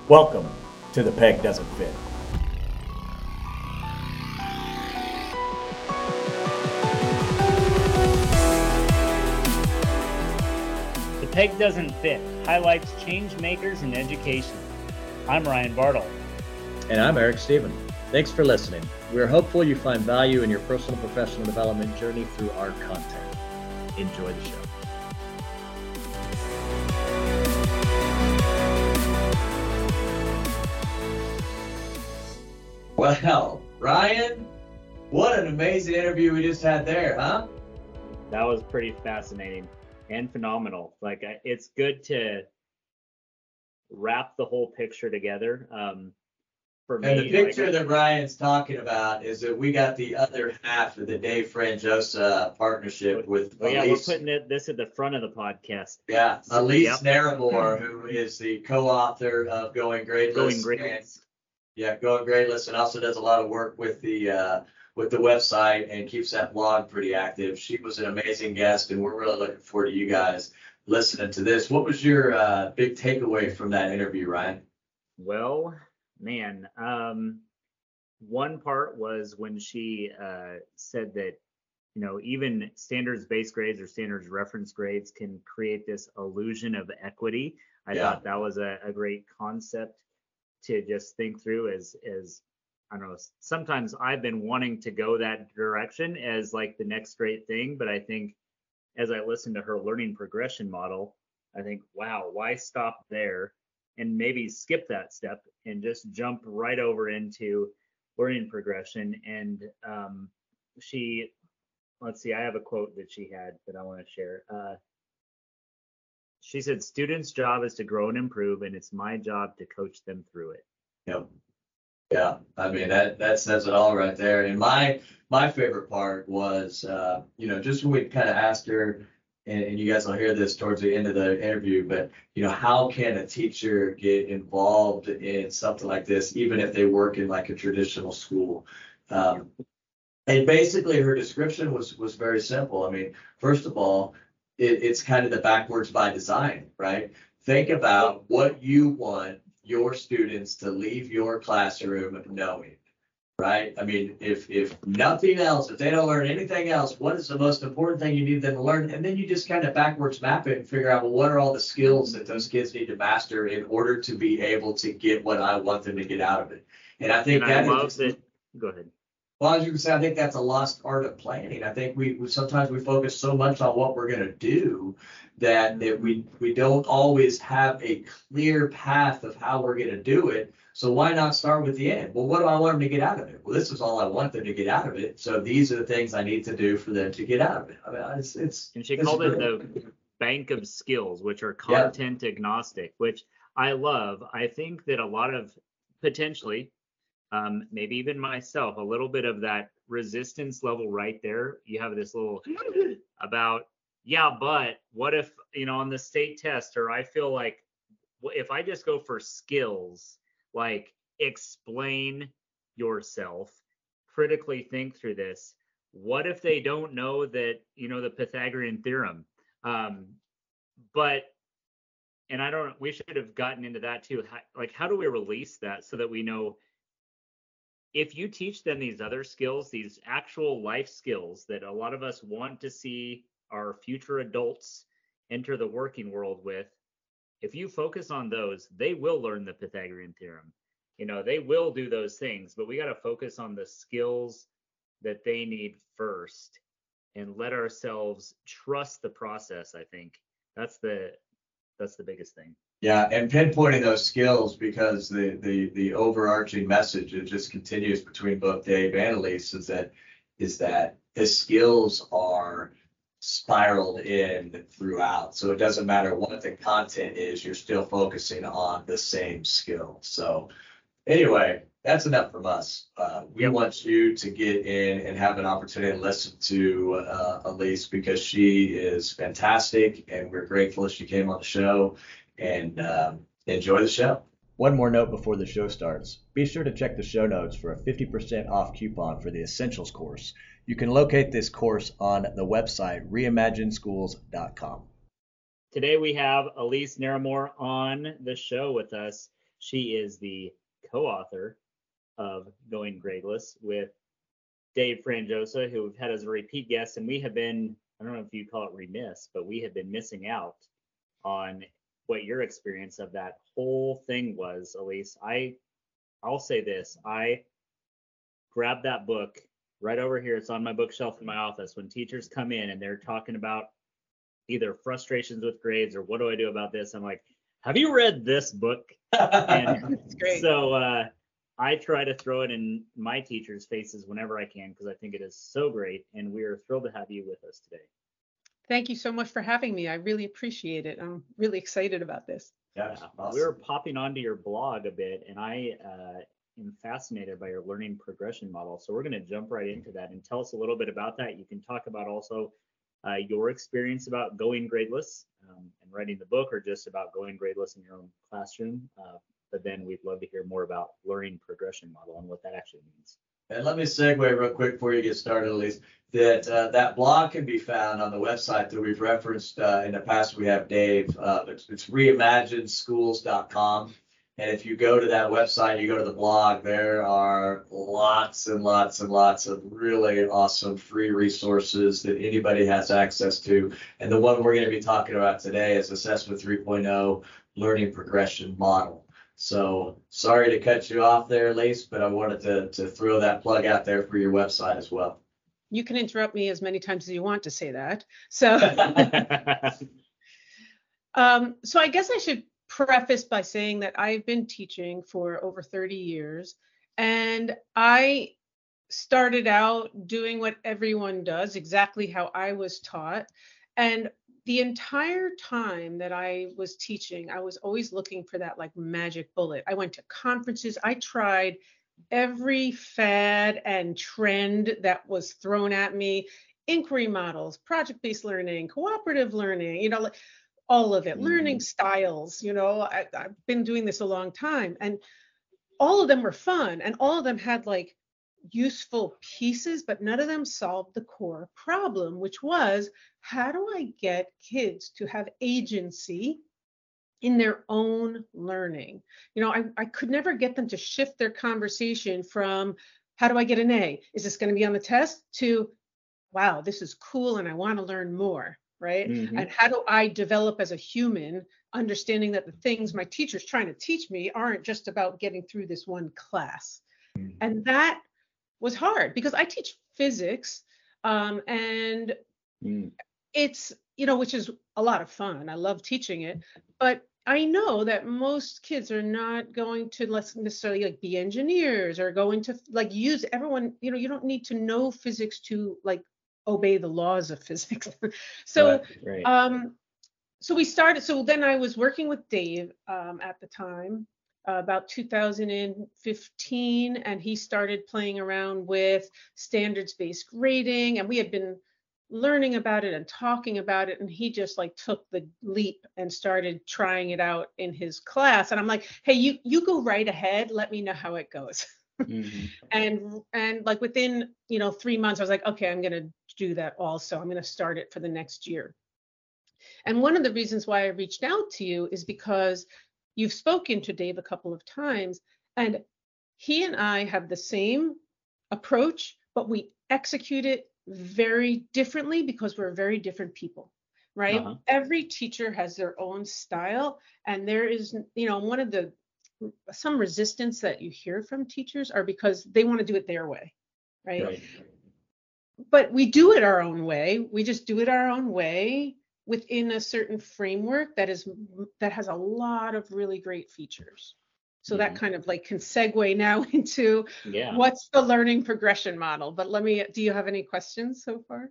Welcome to The Peg Doesn't Fit. The Peg Doesn't Fit highlights change makers in education. I'm Ryan Bartle. And I'm Eric Stephen. Thanks for listening. We're hopeful you find value in your personal and professional development journey through our content. Enjoy the show. Well, Ryan, what an amazing interview we just had there, huh? That was pretty fascinating and phenomenal. It's good to wrap the whole picture together. For me, and the picture that Ryan's talking about is that we got the other half of the Dave Franjosa partnership with Elise. We're putting this at the front of the podcast. Yeah, Elise Naramore, who is the co-author of Going Gradeless. Going Gradeless, and also does a lot of work with the website and keeps that blog pretty active. She was an amazing guest, and we're really looking forward to you guys listening to this. What was your big takeaway from that interview, Ryan? Well, man, one part was when she said that, even standards-based grades or standards reference grades can create this illusion of equity. I thought that was a great concept to just think through as I don't know, sometimes I've been wanting to go that direction as like the next great thing, but I think as I listen to her learning progression model, I think, wow, why stop there and maybe skip that step and just jump right over into learning progression. And let's see, I have a quote that she had that I want to share. She said, "Students' job is to grow and improve, and it's my job to coach them through it." Yep. Yeah, I mean that says it all right there. And my favorite part was, just when we kind of asked her, and you guys will hear this towards the end of the interview, but how can a teacher get involved in something like this, even if they work in like a traditional school? And basically, her description was very simple. I mean, first of all, it's kind of the backwards by design, right? Think about what you want your students to leave your classroom knowing, right? I mean, if nothing else, if they don't learn anything else, what is the most important thing you need them to learn? And then you just kind of backwards map it and figure out, well, what are all the skills that those kids need to master in order to be able to get what I want them to get out of it? And I think Go ahead. Well, as you can say, I think that's a lost art of planning. I think we sometimes we focus so much on what we're going to do that we don't always have a clear path of how we're going to do it. So why not start with the end? Well, what do I want them to get out of it? Well, this is all I want them to get out of it. So these are the things I need to do for them to get out of it. I mean, and she called it the bank of skills, which are content agnostic, which I love. I think that a lot of potentially, maybe even myself, a little bit of that resistance level right there. You have this little about, but what if, on the state test, or I feel like if I just go for skills, like explain yourself, critically think through this. What if they don't know that, the Pythagorean theorem? We should have gotten into that too. How do we release that so that we know, if you teach them these other skills, these actual life skills that a lot of us want to see our future adults enter the working world with, if you focus on those, they will learn the Pythagorean theorem. They will do those things, but we got to focus on the skills that they need first and let ourselves trust the process. I think that's the biggest thing. Yeah, and pinpointing those skills, because the overarching message, it just continues between both Dave and Elise, is that the skills are spiraled in throughout. So it doesn't matter what the content is, you're still focusing on the same skill. So anyway, that's enough from us. We want you to get in and have an opportunity to listen to Elise, because she is fantastic, and we're grateful she came on the show. And enjoy the show. One more note before the show starts. Be sure to check the show notes for a 50% off coupon for the Essentials course. You can locate this course on the website reimagineschools.com. Today we have Elise Naramore on the show with us. She is the co-author of Going Gradeless with Dave Franjosa, who we've had as a repeat guest, and we have been, I don't know if you call it remiss, but we have been missing out on what your experience of that whole thing was, Elise. I'll say this, I grabbed that book right over here. It's on my bookshelf in my office. When teachers come in and they're talking about either frustrations with grades or what do I do about this, I'm like, have you read this book? And It's great. so I try to throw it in my teachers' faces whenever I can because I think it is so great. And we are thrilled to have you with us today. Thank you so much for having me. I really appreciate it. I'm really excited about this. Yeah, awesome. We were popping onto your blog a bit, and I am fascinated by your learning progression model. So we're going to jump right into that and tell us a little bit about that. You can talk about also your experience about going gradeless and writing the book, or just about going gradeless in your own classroom. But then we'd love to hear more about learning progression model and what that actually means. And let me segue real quick before you get started, Elise, that that blog can be found on the website that we've referenced in the past. We have Dave. It's reimagineschools.com. And if you go to that website, you go to the blog, there are lots and lots and lots of really awesome free resources that anybody has access to. And the one we're going to be talking about today is Assessment 3.0 Learning Progression Model. So sorry to cut you off there, Elise, but I wanted to throw that plug out there for your website as well. You can interrupt me as many times as you want to say that. So, so I guess I should preface by saying that I've been teaching for over 30 years, and I started out doing what everyone does, exactly how I was taught. And the entire time that I was teaching, I was always looking for that like magic bullet. I went to conferences. I tried every fad and trend that was thrown at me, inquiry models, project-based learning, cooperative learning, you know, like all of it, learning styles. You know, I've been doing this a long time, and all of them were fun, and all of them had like useful pieces, but none of them solved the core problem, which was, how do I get kids to have agency in their own learning? You know, I could never get them to shift their conversation from, how do I get an A? Is this going to be on the test? To, wow, this is cool and I want to learn more, right? Mm-hmm. And how do I develop as a human, understanding that the things my teacher's trying to teach me aren't just about getting through this one class. Mm-hmm. And that was hard because I teach physics, and it's, you know, which is a lot of fun. I love teaching it, but I know that most kids are not going to necessarily like be engineers or going to like use everyone, you know, you don't need to know physics to like obey the laws of physics. So, right. So we started, so then I was working with Dave at the time, about 2015, and he started playing around with standards-based grading, and we had been learning about it and talking about it, and he just like took the leap and started trying it out in his class. And I'm like, hey, you go right ahead, let me know how it goes. Mm-hmm. and like within, you know, 3 months, I was like, okay, I'm gonna do that also. I'm gonna start it for the next year. And one of the reasons why I reached out to you is because you've spoken to Dave a couple of times, and he and I have the same approach, but we execute it very differently because we're very different people, right? Uh-huh. Every teacher has their own style, and there is, you know, one of the, some resistance that you hear from teachers are because they want to do it their way, right? But we do it our own way. We just do it our own way within a certain framework that has a lot of really great features. So that kind of like can segue now into what's the learning progression model. But do you have any questions so far?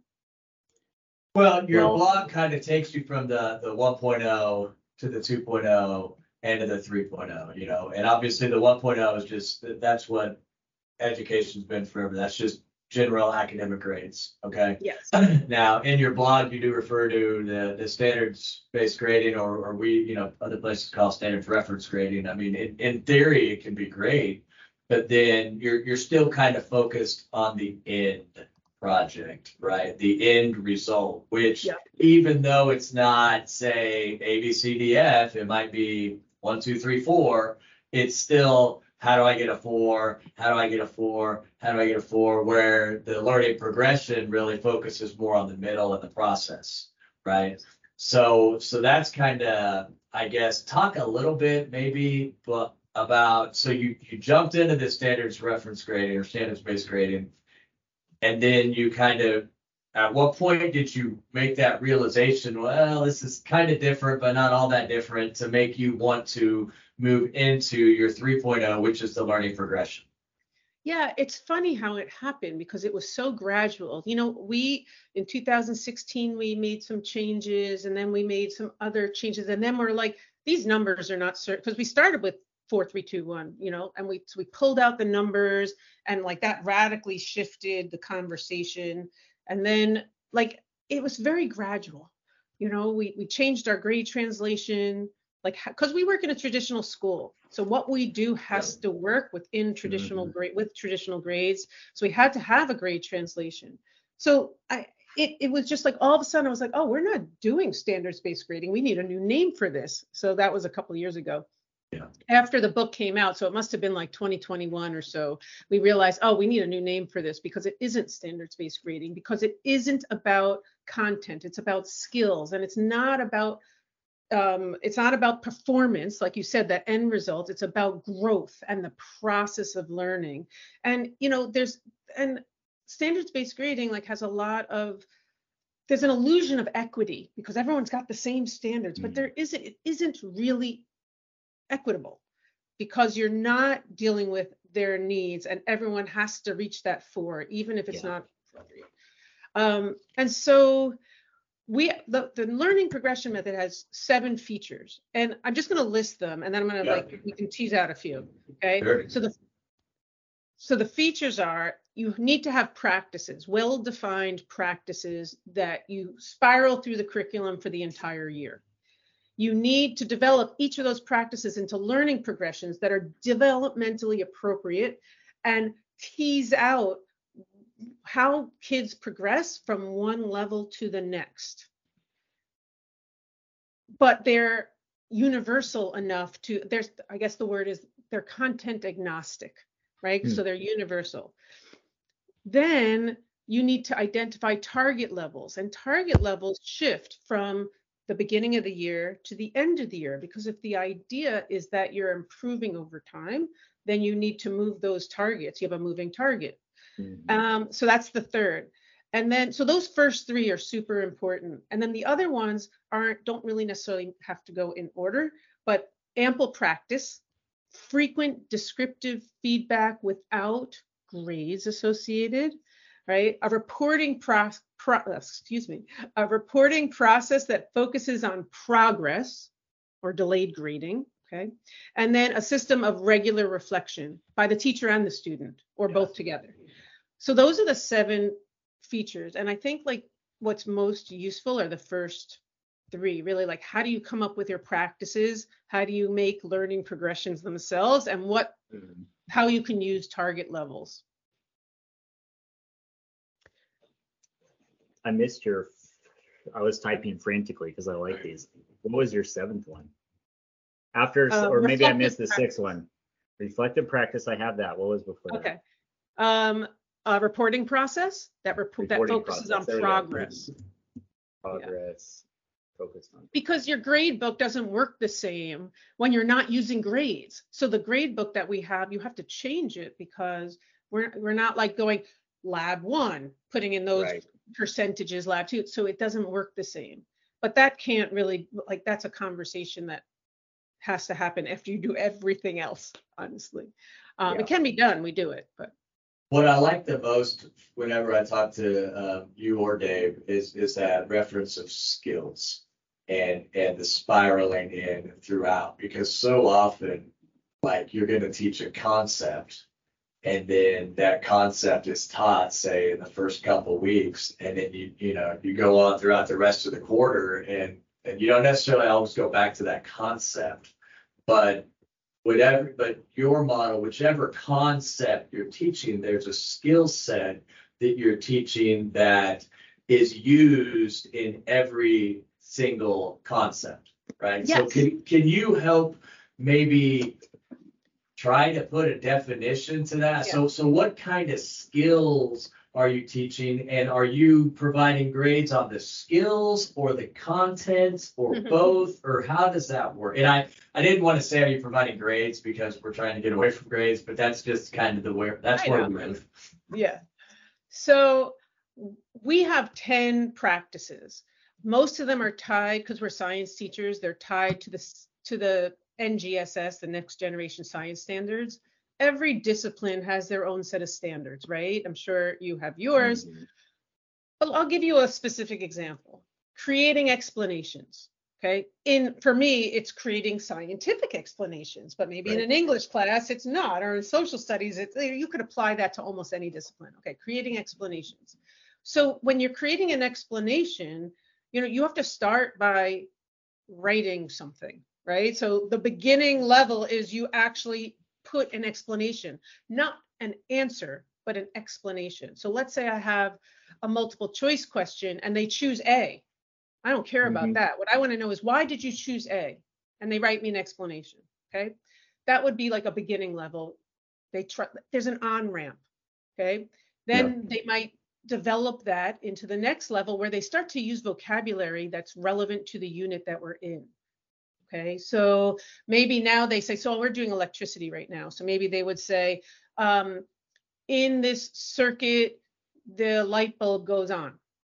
Well, your blog kind of takes you from the 1.0 to the 2.0 and to the 3.0, you know, and obviously the 1.0 is just, that's what education's been forever. That's just general academic grades. Okay. Yes. Now, in your blog, you do refer to the standards-based grading, or we, you know, other places call standards reference grading. I mean, in theory, it can be great, but then you're still kind of focused on the end project, right? The end result, which even though it's not, say, A, B, C, D, F, it might be 1, 2, 3, 4. it's still, how do I get a 4? How do I get a 4? How do I get a 4? Where the learning progression really focuses more on the middle and the process, right? So that's kind of, I guess, talk a little bit maybe about, so you jumped into the standards reference grading or standards-based grading, and then you kind of, at what point did you make that realization, well, this is kind of different, but not all that different, to make you want to move into your 3.0, which is the learning progression? Yeah, it's funny how it happened because it was so gradual. You know, we in 2016 we made some changes, and then we made some other changes, and then we're like, these numbers are not certain, because we started with 4, 3, 2, 1, you know, and we pulled out the numbers, and like that radically shifted the conversation. And then like it was very gradual. You know, we changed our grade translation, like, because we work in a traditional school, so what we do has to work within traditional grade with traditional grades. So we had to have a grade translation. So it was just like all of a sudden I was like, oh, we're not doing standards-based grading. We need a new name for this. So that was a couple of years ago. Yeah. After the book came out, so it must have been like 2021 or so, we realized, oh, we need a new name for this, because it isn't standards-based grading, because it isn't about content, it's about skills, and it's not about performance, like you said, that end result. It's about growth and the process of learning. And you know, and standards-based grading like has a lot of, there's an illusion of equity because everyone's got the same standards, but it isn't really equitable, because you're not dealing with their needs, and everyone has to reach that 4, even if it's not appropriate. And so the learning progression method has 7 features, and I'm just going to list them, and then I'm going to we can tease out a few. Okay. Sure. So the features are, you need to have practices, well-defined practices that you spiral through the curriculum for the entire year. You need to develop each of those practices into learning progressions that are developmentally appropriate and tease out how kids progress from one level to the next. But they're universal enough to, I guess the word is, they're content agnostic, right? So they're universal. Then you need to identify target levels, and target levels shift from the beginning of the year to the end of the year, because if the idea is that you're improving over time, then you need to move those targets. You have a moving target. So that's the third. And then, so those first 3 are super important. And then the other ones don't really necessarily have to go in order, but ample practice, frequent descriptive feedback without grades associated, right? A reporting a reporting process that focuses on progress or delayed grading, okay? And then a system of regular reflection by the teacher and the student, or both together. So those are the 7 features. And I think like what's most useful are the first 3, really, like, how do you come up with your practices? How do you make learning progressions themselves, and how you can use target levels? I missed I was typing frantically because I like these. What was your 7th one? Or maybe I missed the 6th one. Reflective practice, I have that. What was before that? Okay. A reporting process that focuses on progress. Focused on. Because your grade book doesn't work the same when you're not using grades. So the grade book that we have, you have to change it, because we're not like going lab 1, putting in those percentages, lab 2. So it doesn't work the same. But that can't really, like, that's a conversation that has to happen after you do everything else, honestly. It can be done, we do it, but. What I like the most whenever I talk to you or Dave is that reference of skills and the spiraling in throughout, because so often, like, you're going to teach a concept, and then that concept is taught, say, in the first couple of weeks, and then you go on throughout the rest of the quarter, and you don't necessarily always go back to that concept, but your model, whichever concept you're teaching, there's a skill set that you're teaching that is used in every single concept, right? Yes. So can you help maybe try to put a definition to that. Yeah. So what kind of skills are you teaching, and are you providing grades on the skills or the content or both, or how does that work? And I didn't want to say are you providing grades because we're trying to get away from grades, but that's just kind of where we live. Yeah. So we have 10 practices. Most of them are tied, because we're science teachers, they're tied to the NGSS, the Next Generation Science Standards. Every discipline has their own set of standards, right? I'm sure you have yours. But I'll give you a specific example. Creating explanations, okay? For me, it's creating scientific explanations, but maybe in an English class, it's not, or in social studies, you could apply that to almost any discipline, okay? Creating explanations. So when you're creating an explanation, you have to start by writing something, right? So the beginning level is you actually put an explanation, not an answer, but an explanation. So let's say I have a multiple choice question and they choose A. I don't care about that. What I want to know is, why did you choose A? And they write me an explanation, okay? That would be like a beginning level. There's an on-ramp, okay? Then they might develop that into the next level where they start to use vocabulary that's relevant to the unit that we're in. Okay, so maybe now they say, so we're doing electricity right now. So maybe they would say, in this circuit, the light bulb goes on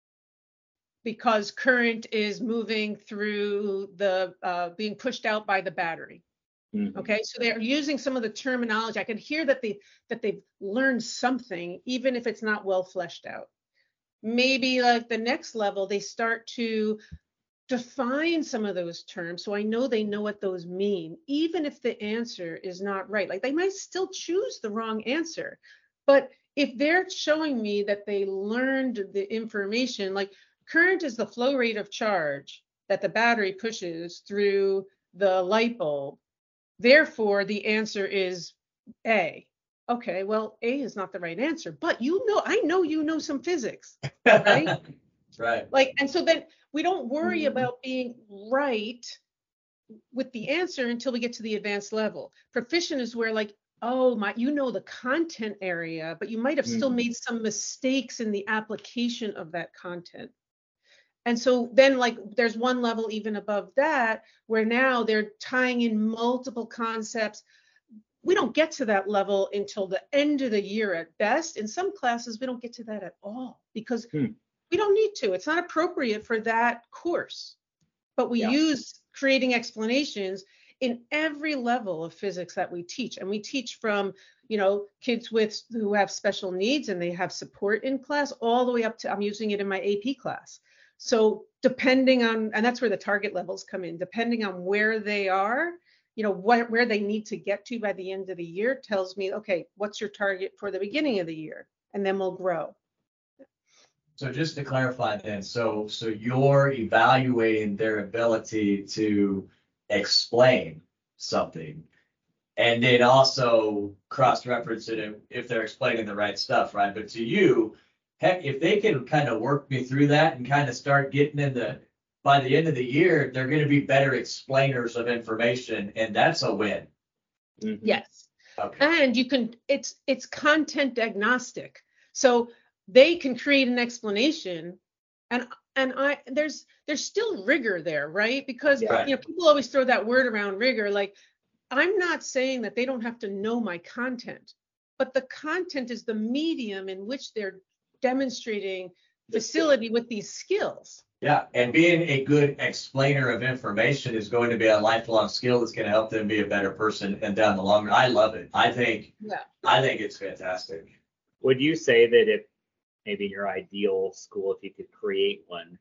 because current is moving through being pushed out by the battery. Okay, so they're using some of the terminology. I can hear that they've learned something, even if it's not well fleshed out. Maybe like the next level, they start to define some of those terms, so I know they know what those mean, even if the answer is not right. Like they might still choose the wrong answer, but if they're showing me that they learned the information, like current is the flow rate of charge that the battery pushes through the light bulb, therefore the answer is A. Okay, well, A is not the right answer, but I know you know some physics, right? Right. Like, and so then we don't worry about being right with the answer until we get to the advanced level. Proficient is where like, the content area, but you might have still made some mistakes in the application of that content. And so then like there's one level even above that where now they're tying in multiple concepts. We don't get to that level until the end of the year at best. In some classes, we don't get to that at all because we don't need to. It's not appropriate for that course. But we use creating explanations in every level of physics that we teach. And we teach from, kids who have special needs and they have support in class all the way up to, I'm using it in my AP class. So depending on, and that's where the target levels come in, depending on where they are, where they need to get to by the end of the year tells me, okay, what's your target for the beginning of the year? And then we'll grow. So just to clarify then, so you're evaluating their ability to explain something and then also cross-reference it if they're explaining the right stuff, right? But to you, heck, if they can kind of work me through that and kind of start getting by the end of the year, they're going to be better explainers of information, and that's a win. Yes. Okay. And it's content agnostic. So they can create an explanation and there's still rigor there, right? Because people always throw that word around, rigor. Like, I'm not saying that they don't have to know my content, but the content is the medium in which they're demonstrating facility with these skills. Yeah, and being a good explainer of information is going to be a lifelong skill that's going to help them be a better person and down the long run. I love it. I think it's fantastic. Would you say that if maybe your ideal school, if you could create one,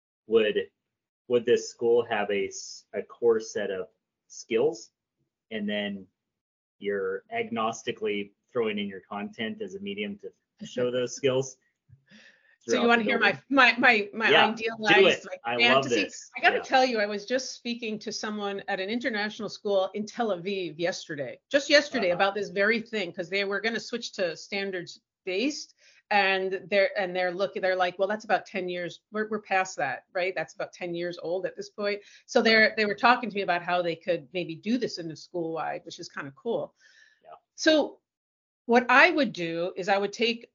would this school have a core set of skills, and then you're agnostically throwing in your content as a medium to show those skills? So you want to hear my idealized like, I fantasy? love this. I got to tell you, I was just speaking to someone at an international school in Tel Aviv yesterday, about this very thing, because they were going to switch to standards based, and they're like, well, that's about 10 years. We're past that, right? That's about 10 years old at this point. So they were talking to me about how they could maybe do this in the school wide, which is kind of cool. So what I would do is I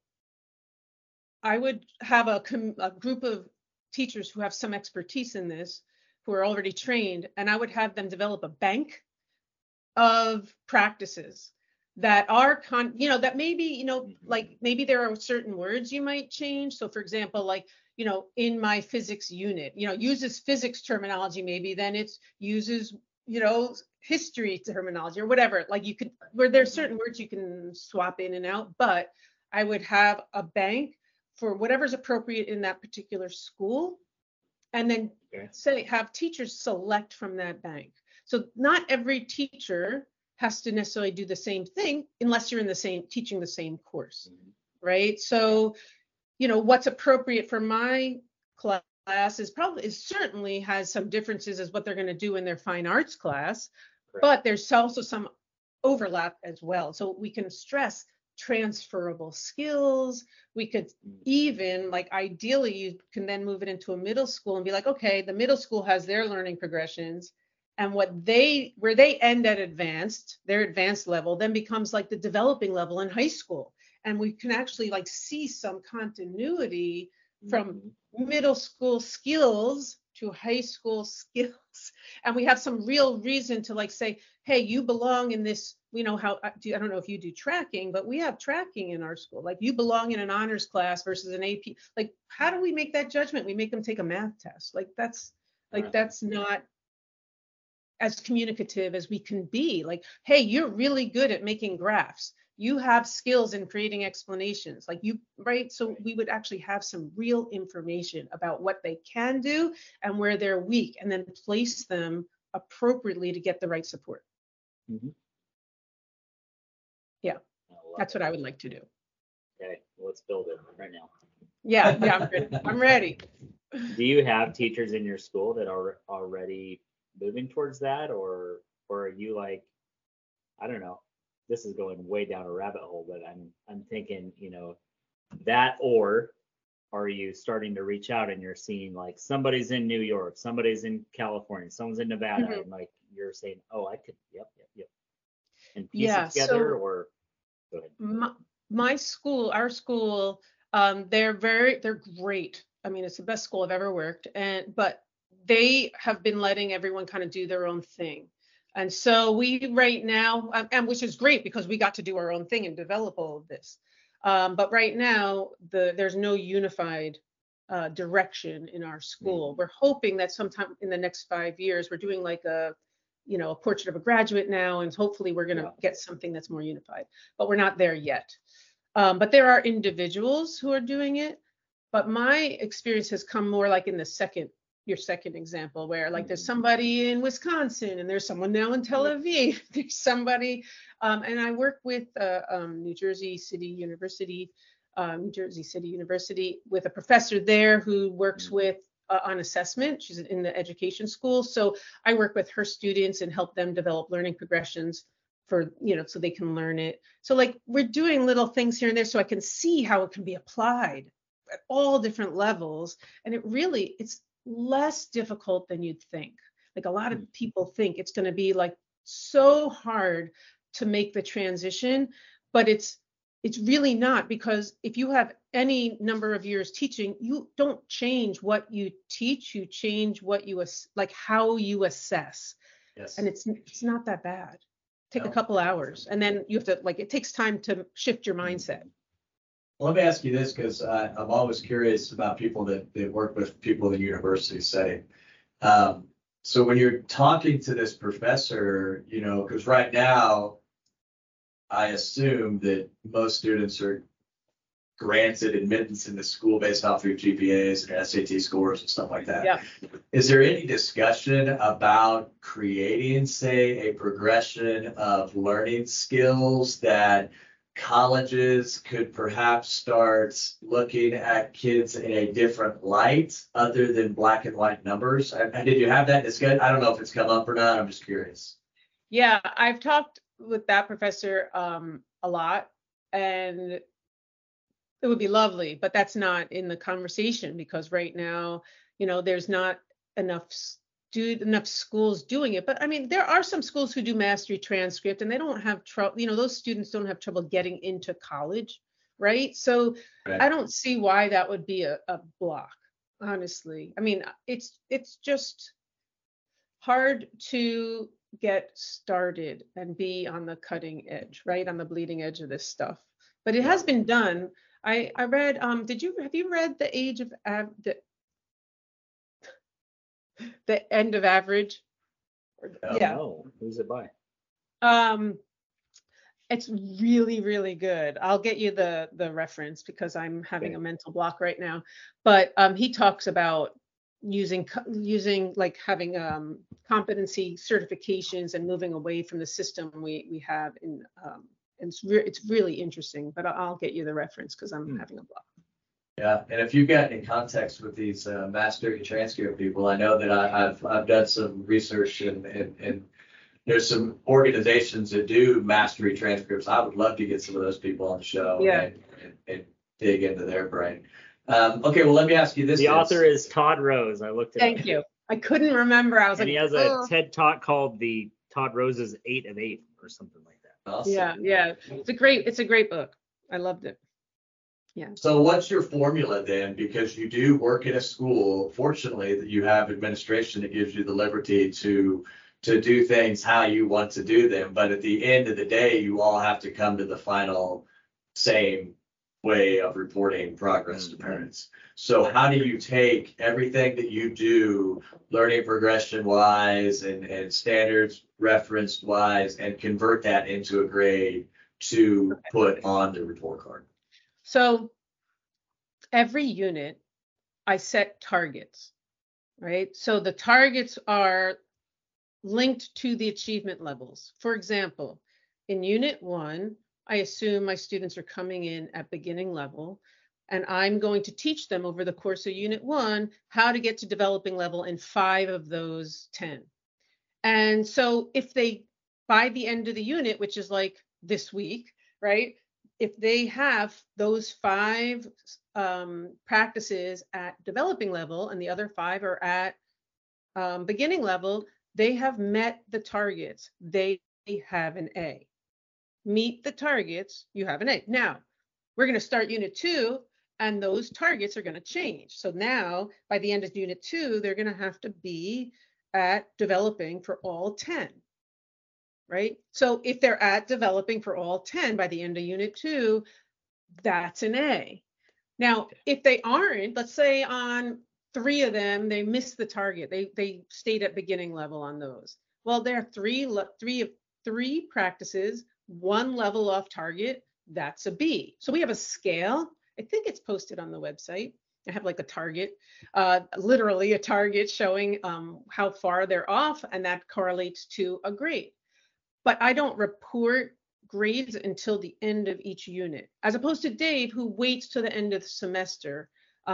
would have a group of teachers who have some expertise in this, who are already trained, and I would have them develop a bank of practices that are that maybe, like maybe there are certain words you might change. So for example, like, in my physics unit, uses physics terminology, maybe then it uses, history terminology or whatever. Like you could, where there's certain words you can swap in and out, but I would have a bank for whatever's appropriate in that particular school, and then have teachers select from that bank. So not every teacher has to necessarily do the same thing unless you're teaching the same course, right? So, what's appropriate for my class is certainly has some differences as what they're going to do in their fine arts class, but there's also some overlap as well. So we can stress transferable skills. We could even, like, ideally you can then move it into a middle school and be like, okay, the middle school has their learning progressions, and where they end at their advanced level then becomes like the developing level in high school. And we can actually like see some continuity from middle school skills to high school skills. And we have some real reason to like say, hey, you belong in this, I don't know if you do tracking, but we have tracking in our school. Like you belong in an honors class versus an AP. Like, how do we make that judgment? We make them take a math test. That's not as communicative as we can be. Like, hey, you're really good at making graphs. You have skills in creating explanations, right? So we would actually have some real information about what they can do and where they're weak, and then place them appropriately to get the right support. Mm-hmm. Yeah, that's what I would like to do. Okay, well, let's build it right now. Yeah, I'm ready. Do you have teachers in your school that are already moving towards that, or are you like, I don't know, this is going way down a rabbit hole, but I'm thinking, that, or are you starting to reach out and you're seeing like somebody's in New York, somebody's in California, someone's in Nevada, and like you're saying, oh, I could, yep, and piece it together, or go ahead. Our school, they're great. I mean, it's the best school I've ever worked, but they have been letting everyone kind of do their own thing. And so we right now, and which is great because we got to do our own thing and develop all of this. But right now, there's no unified direction in our school. We're hoping that sometime in the next 5 years, we're doing like a portrait of a graduate now, and hopefully we're going to get something that's more unified. But we're not there yet. But there are individuals who are doing it. But my experience has come more like in your second example, where like there's somebody in Wisconsin and there's someone now in Tel Aviv. There's somebody, and I work with New Jersey City University with a professor there who works with on assessment. She's in the education school. So I work with her students and help them develop learning progressions for, so they can learn it. So like we're doing little things here and there so I can see how it can be applied at all different levels. And it's less difficult than you'd think. Like a lot of people think it's going to be like so hard to make the transition, but it's really not, because if you have any number of years teaching, you don't change what you teach, you change what how you assess. Yes. And it's not that bad. Take a couple hours, and then you have to it takes time to shift your mindset. Well, let me ask you this, because I'm always curious about people that work with people in the university setting. So when you're talking to this professor, because right now, I assume that most students are granted admittance in the school based off their GPAs and SAT scores and stuff like that. Yeah. Is there any discussion about creating, say, a progression of learning skills that colleges could perhaps start looking at kids in a different light other than black and white numbers? And did you have that discussion? I don't know if it's come up or not. I'm just curious. Yeah, I've talked with that professor a lot, and it would be lovely, but that's not in the conversation, because right now, there's not enough enough schools doing it. But I mean, there are some schools who do mastery transcript and they don't have trouble, those students don't have trouble getting into college, right? So Right. I don't see why that would be a block, honestly. I mean, it's just hard to get started and be on the cutting edge, right? On the bleeding edge of this stuff. But it has been done. I read, have you read The Age of the End of Average? Yeah. No, who's it by? It's really, really good. I'll get you the reference because I'm having a mental block right now. But he talks about using like having competency certifications and moving away from the system we have in it's really interesting. But I'll get you the reference because I'm having a block. Yeah, and if you've got any context with these mastery transcript people, I know that I've done some research and there's some organizations that do mastery transcripts. I would love to get some of those people on the show and dig into their brain. Okay, well, let me ask you this. The author is Todd Rose. I looked it up. Thank you. I couldn't remember. I was and like, he has a TED Talk called the Todd Rose's 8 of 8 or something like that. Awesome. Yeah. It's a great book. I loved it. Yeah. So what's your formula then? Because you do work at a school. Fortunately, that you have administration that gives you the liberty to do things how you want to do them. But at the end of the day, you all have to come to the final same way of reporting progress to parents. So how do you take everything that you do, learning progression wise and standards referenced wise, and convert that into a grade to put on the report card? So every unit, I set targets, right? So the targets are linked to the achievement levels. For example, in Unit 1, I assume my students are coming in at beginning level, and I'm going to teach them over the course of Unit 1 how to get to developing level in 5 of those 10. And so if they, by the end of the unit, which is like this week, right? If they have those 5 practices at developing level and the other 5 are at beginning level, they have met the targets. They have an A. Meet the targets, you have an A. Now, we're going to start Unit 2, and those targets are going to change. So now, by the end of Unit 2, they're going to have to be at developing for all 10, right? So if they're at developing for all 10 by the end of Unit 2, that's an A. Now, if they aren't, let's say on 3 of them, they missed the target. They stayed at beginning level on those. Well, there are three practices, 1 level off target, that's a B. So we have a scale. I think it's posted on the website. I have like a target, literally a target showing how far they're off, and that correlates to a grade. But I don't report grades until the end of each unit, as opposed to Dave, who waits to the end of the semester.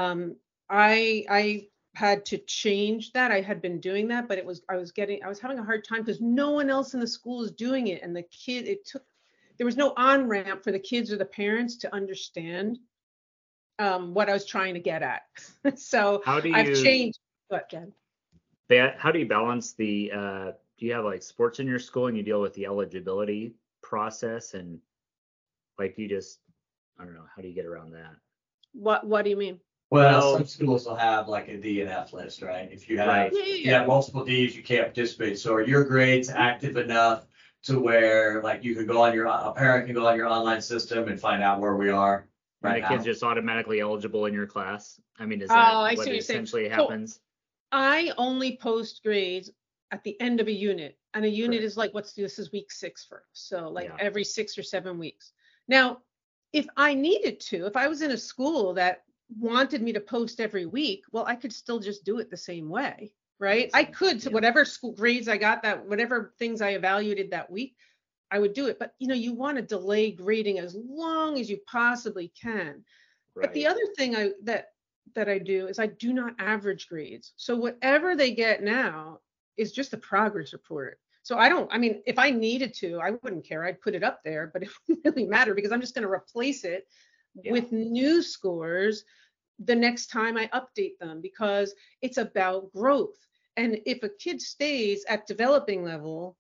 I had to change that. I had been doing that, but I was having a hard time because no one else in the school is doing it. And there was no on-ramp for the kids or the parents to understand what I was trying to get at. So I've changed. What, Jen? How do you balance the, do you have like sports in your school and you deal with the eligibility process, and like I don't know, how do you get around that? What do you mean? Well, some schools will have like a D and F list, right? If you have, you have multiple Ds, you can't participate. So are your grades active enough to where like you could go on a parent can go on your online system and find out where we are right now? And the kid's just automatically eligible in your class? I mean, is that what essentially happens? I only post grades at the end of a unit, and a unit is like, this is week 6 for us. So like every 6 or 7 weeks. Now, if I needed to, if I was in a school that wanted me to post every week, well, I could still just do it the same way, right? I could, to whatever school grades I got, that whatever things I evaluated that week, I would do it. But you want to delay grading as long as you possibly can. Right. But the other thing that I do is I do not average grades. So whatever they get now is just a progress report. So if I needed to, I wouldn't care. I'd put it up there, but it wouldn't really matter because I'm just going to replace it with new scores the next time I update them, because it's about growth. And if a kid stays at developing level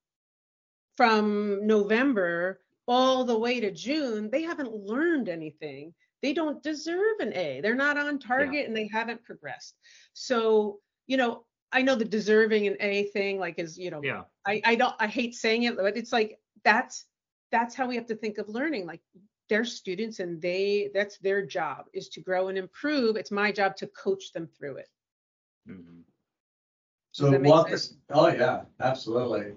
from November all the way to June, they haven't learned anything. They don't deserve an A. They're not on target and they haven't progressed. So, I know the deserving an A thing, like, is, I hate saying it, but it's like, that's how we have to think of learning. Like, they're students and that's their job, is to grow and improve. It's my job to coach them through it. Mm-hmm. So walk us. Oh yeah, absolutely.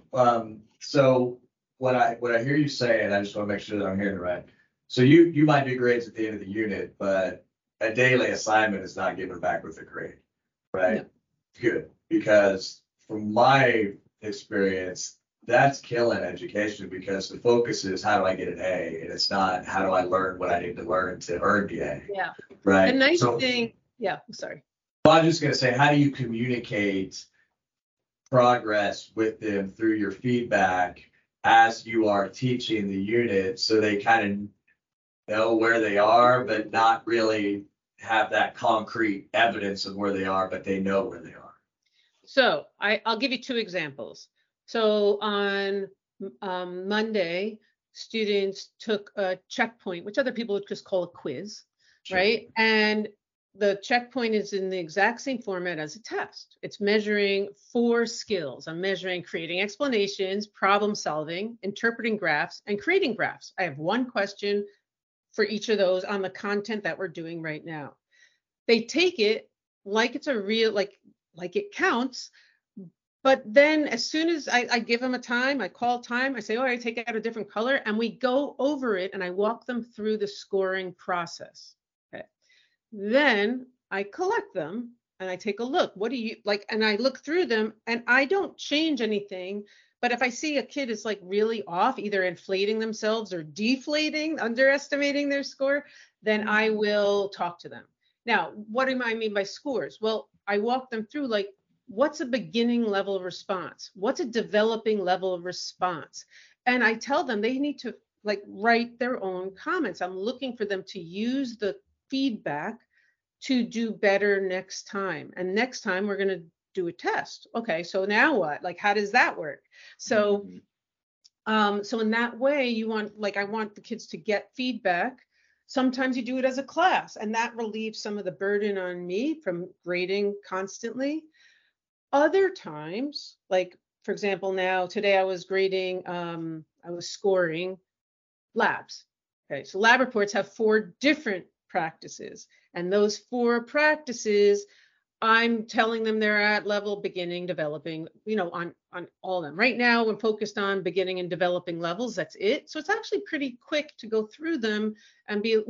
So what I hear you saying, I just want to make sure that I'm hearing it right. So you might do grades at the end of the unit, but a daily assignment is not given back with a grade, right? No. Good, because from my experience, that's killing education, because the focus is how do I get an A, and it's not how do I learn what I need to learn to earn the A. Yeah. Right. The nice thing. Yeah. I'm sorry. Well, I'm just going to say, how do you communicate progress with them through your feedback as you are teaching the unit, so they kind of know where they are, but not really have that concrete evidence of where they are, but they know where they are? So I'll give you two examples. So on Monday, students took a checkpoint, which other people would just call a quiz, Sure. right? And the checkpoint is in the exact same format as a test. It's measuring 4 skills. I'm measuring creating explanations, problem solving, interpreting graphs, and creating graphs. I have one question for each of those on the content that we're doing right now. They take it like it's a real, like it counts. But then as soon as I give them a time, I call time, I say, oh, I take out a different color, and we go over it and I walk them through the scoring process. Okay. Then I collect them and I take a look. What do you like? And I look through them and I don't change anything. But if I see a kid is like really off, either inflating themselves or deflating, underestimating their score, then I will talk to them. Now, what do I mean by scores? Well, I walk them through, like, what's a beginning level of response? What's a developing level of response? And I tell them they need to like write their own comments. I'm looking for them to use the feedback to do better next time. And next time we're going to do a test. Okay, so now what? Like, how does that work? So, so in that way, I want the kids to get feedback. Sometimes you do it as a class, and that relieves some of the burden on me from grading constantly. Other times, like, for example, today I was grading, I was scoring labs. Okay, so lab reports have 4 different practices, and those 4 practices, I'm telling them they're at level beginning, developing, on all of them. Right now, we're focused on beginning and developing levels. That's it. So it's actually pretty quick to go through them and be,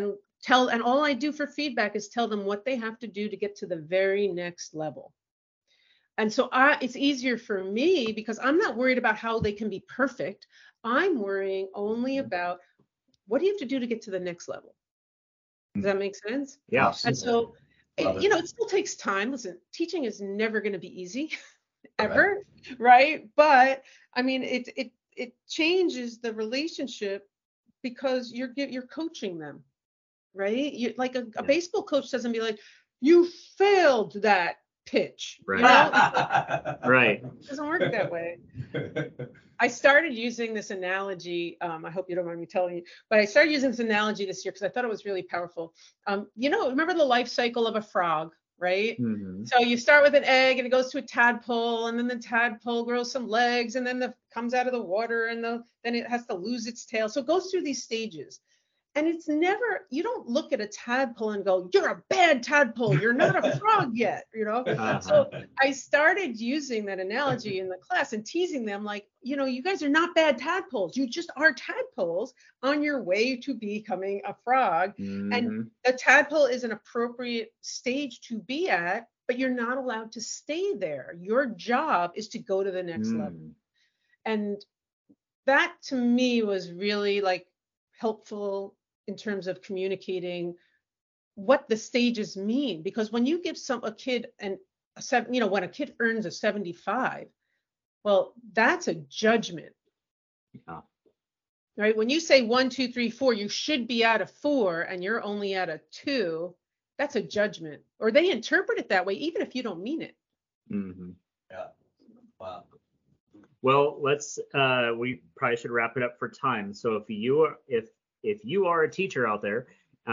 and all I do for feedback is tell them what they have to do to get to the very next level. And so it's easier for me because I'm not worried about how they can be perfect. I'm worrying only about what do you have to do to get to the next level. Does that make sense? Yeah. And so, Love it still takes time. Listen, teaching is never going to be easy, ever, right? But I mean, it changes the relationship because you're coaching them, right? You like a baseball coach doesn't be like, you failed that pitch, Right. Right. It doesn't work that way. I started using this analogy. I hope you don't mind me telling you, but I started using this analogy this year because I thought it was really powerful. Remember the life cycle of a frog, right? Mm-hmm. So you start with an egg and it goes to a tadpole, and then the tadpole grows some legs, and then comes out of the water, and then it has to lose its tail. So it goes through these stages. And it's never, you don't look at a tadpole and go, you're a bad tadpole, you're not a frog yet, Uh-huh. So I started using that analogy in the class and teasing them like, you guys are not bad tadpoles. You just are tadpoles on your way to becoming a frog. Mm-hmm. And the tadpole is an appropriate stage to be at, but you're not allowed to stay there. Your job is to go to the next level. And that to me was really like helpful in terms of communicating what the stages mean, because when you give a kid when a kid earns a 75, well, that's a judgment. Yeah. Right? When you say 1, 2, 3, 4, you should be at a 4 and you're only at a 2, that's a judgment. Or they interpret it that way, even if you don't mean it. Mm-hmm. Yeah. Wow. Well, let's we probably should wrap it up for time. So if you are a teacher out there,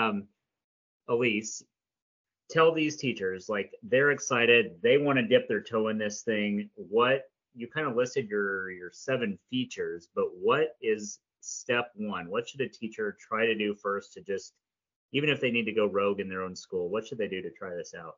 Elise, tell these teachers, like, they're excited, they want to dip their toe in this thing. What you kind of listed your 7 features, but what is step 1? What should a teacher try to do first to just, even if they need to go rogue in their own school, what should they do to try this out?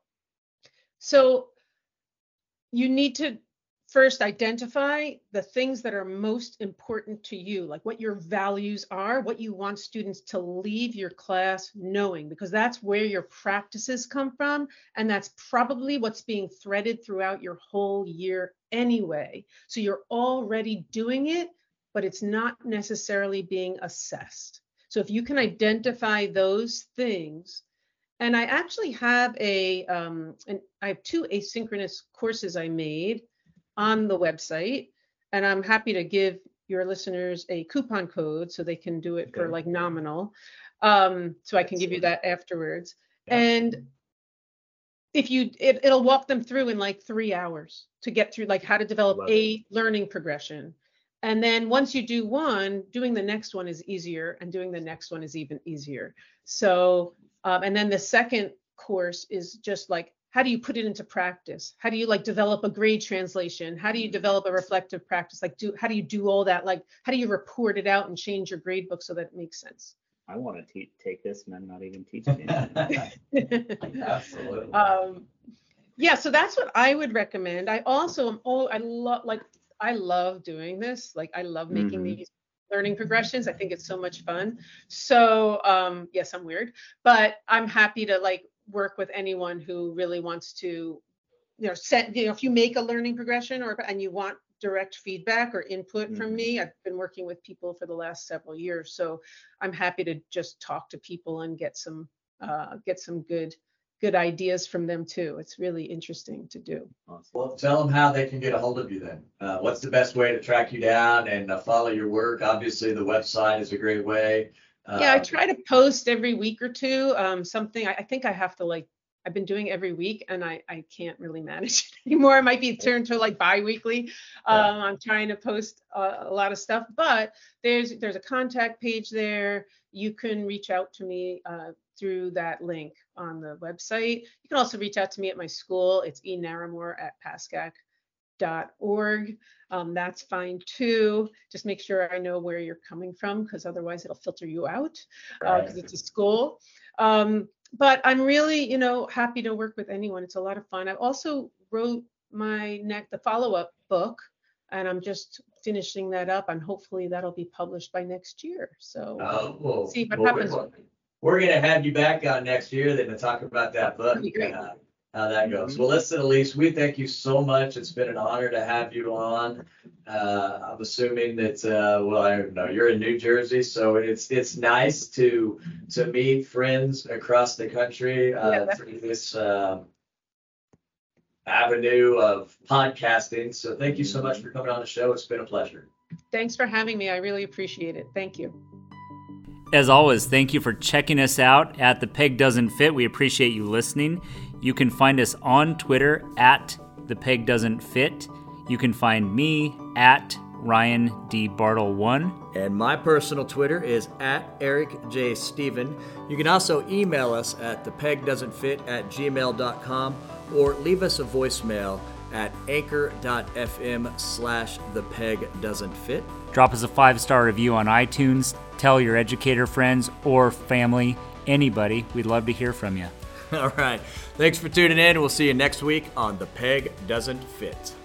So you need to first identify the things that are most important to you, like what your values are, what you want students to leave your class knowing, because that's where your practices come from. And that's probably what's being threaded throughout your whole year anyway. So you're already doing it, but it's not necessarily being assessed. So if you can identify those things, and I actually have I have 2 asynchronous courses I made on the website, and I'm happy to give your listeners a coupon code so they can do it for like nominal. So I can give you that afterwards. Yeah. And if it'll walk them through in like 3 hours to get through like how to develop a learning progression. And then once you do one, doing the next one is easier, and doing the next one is even easier. So, and then the second course is just like, how do you put it into practice? How do you like develop a grade translation? How do you develop a reflective practice? Like, how do you do all that? Like, how do you report it out and change your grade book so that it makes sense? I want to take this, and I'm not even teaching it. Absolutely. Yeah, so that's what I would recommend. I also I love doing this. Like, I love making these learning progressions. I think it's so much fun. So yes, I'm weird, but I'm happy to like work with anyone who really wants to, if you make a learning progression and you want direct feedback or input from me. I've been working with people for the last several years, so I'm happy to just talk to people and get some good ideas from them too. It's really interesting to do. Well, tell them how they can get a hold of you then. What's the best way to track you down and follow your work? Obviously, the website is a great way. Yeah, I try to post every week or two. Something I think I have to I've been doing every week, and I can't really manage it anymore. It might be turned to like bi-weekly. I'm trying to post a lot of stuff, but there's a contact page there. You can reach out to me through that link on the website. You can also reach out to me at my school. It's enaramore@pascack.org. That's fine too. Just make sure I know where you're coming from, because otherwise it'll filter you out because it's a school. But I'm really, happy to work with anyone. It's a lot of fun. I also wrote the follow-up book, and I'm just finishing that up, and hopefully that'll be published by next year. So see what happens. We're going to have you back on next year then to talk about that book and how that goes. Well, listen, Elise, we thank you so much. It's been an honor to have you on. I'm assuming that, I don't know, you're in New Jersey, so it's nice to meet friends across the country through this avenue of podcasting. So thank you so much for coming on the show. It's been a pleasure. Thanks for having me. I really appreciate it. Thank you. As always, thank you for checking us out at The Peg Doesn't Fit. We appreciate you listening. You can find us on Twitter at The Peg Doesn't Fit. You can find me at Ryan D. Bartle 1. And my personal Twitter is at Eric J. Steven. You can also email us at thepegdoesn'tfit@gmail.com or leave us a voicemail at anchor.fm/thepegdoesn'tfit. Drop us a 5-star review on iTunes. Tell your educator friends or family, anybody. We'd love to hear from you. All right. Thanks for tuning in. We'll see you next week on The Peg Doesn't Fit.